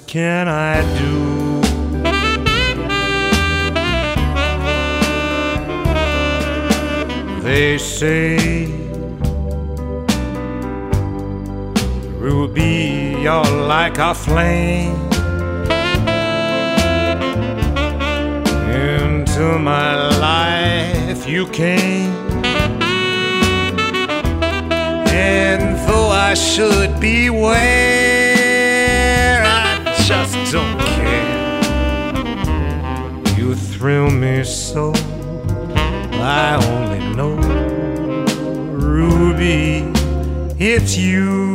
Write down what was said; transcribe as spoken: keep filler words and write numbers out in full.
can I do? They say, Ruby, you're like a flame into my life you came. And though I should beware, I just don't care. You thrill me so, I only know, Ruby, it's you.